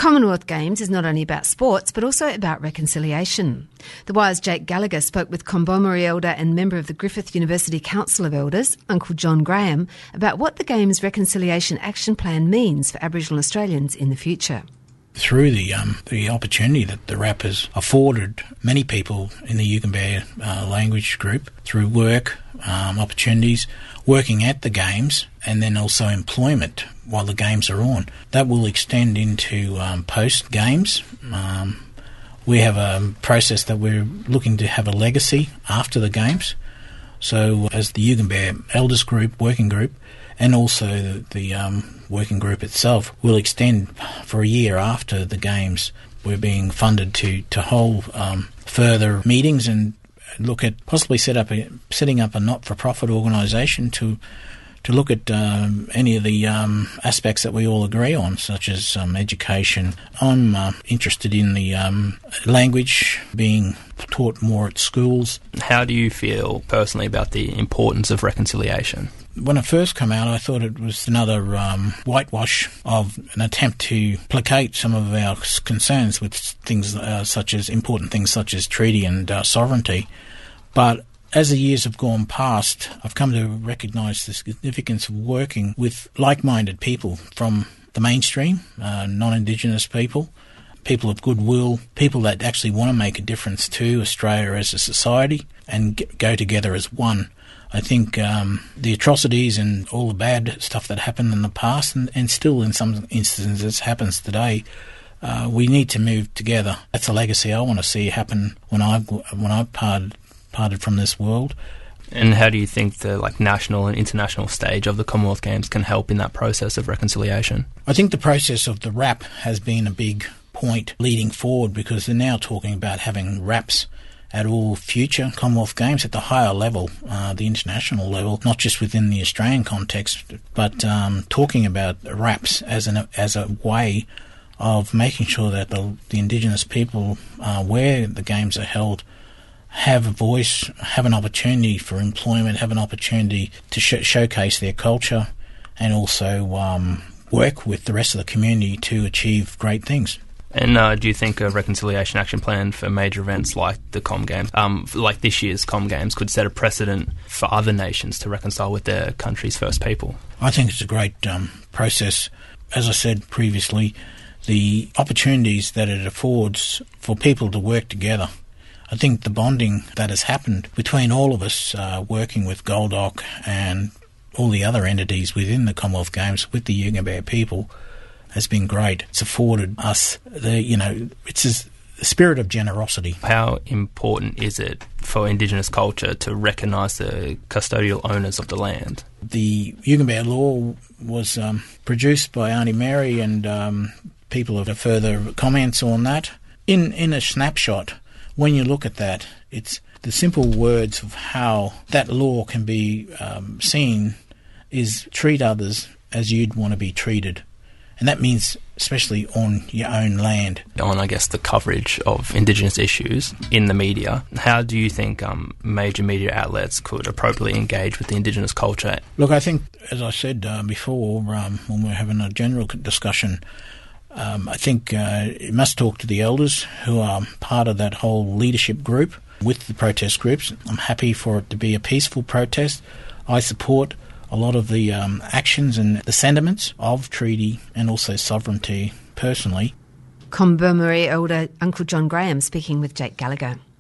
Commonwealth Games is not only about sports but also about reconciliation. The Wire's Jake Gallagher spoke with Kombumerri elder and member of the Griffith University Council of Elders, Uncle John Graham, about what the Games Reconciliation Action Plan means for Aboriginal Australians in the future. Through the opportunity that the RAP has afforded many people in the Yugambeh language group through work, opportunities, working at the Games, and then also employment while the Games are on. That will extend into post-Games. We have a process that we're looking to have a legacy after the Games. So as the Yugambeh Elders Group, working group, and also the working group itself will extend for a year after the Games. We're being funded to hold further meetings and look at possibly setting up a not-for-profit organisation to look at any of the aspects that we all agree on, such as education. I'm interested in the language being taught more at schools. How do you feel personally about the importance of reconciliation? When it first came out, I thought it was another whitewash of an attempt to placate some of our concerns with things such as important things such as treaty and sovereignty. But as the years have gone past, I've come to recognise the significance of working with like-minded people from the mainstream, non-Indigenous people of goodwill, people that actually want to make a difference to Australia as a society and go together as one. I think the atrocities and all the bad stuff that happened in the past and still in some instances happens today, we need to move together. That's a legacy I want to see happen when I've parted from this world. And how do you think the national and international stage of the Commonwealth Games can help in that process of reconciliation? I think the process of the RAP has been a big point leading forward, because they're now talking about having RAPs at all future Commonwealth Games at the higher level, the international level, not just within the Australian context, but talking about RAPs as a way of making sure that the Indigenous people where the Games are held have a voice, have an opportunity for employment, have an opportunity to showcase their culture, and also work with the rest of the community to achieve great things. And do you think a reconciliation action plan for major events like the Com Games, like this year's Com Games, could set a precedent for other nations to reconcile with their country's First People? I think it's a great process. As I said previously, the opportunities that it affords for people to work together. I think the bonding that has happened between all of us working with Goldoc and all the other entities within the Commonwealth Games with the Yugambeh people has been great. It's afforded us it's a spirit of generosity. How important is it for Indigenous culture to recognise the custodial owners of the land? The Yugambeh law was produced by Aunty Mary, and people have further comments on that. In a snapshot, when you look at that, it's the simple words of how that law can be seen is treat others as you'd want to be treated. And that means especially on your own land. On, I guess, the coverage of Indigenous issues in the media, how do you think major media outlets could appropriately engage with the Indigenous culture? Look, I think, as I said before, when we were having a general discussion, I think you must talk to the elders who are part of that whole leadership group with the protest groups. I'm happy for it to be a peaceful protest. I support a lot of the actions and the sentiments of treaty and also sovereignty personally. Kombumerri elder Uncle John Graham speaking with Jake Gallagher.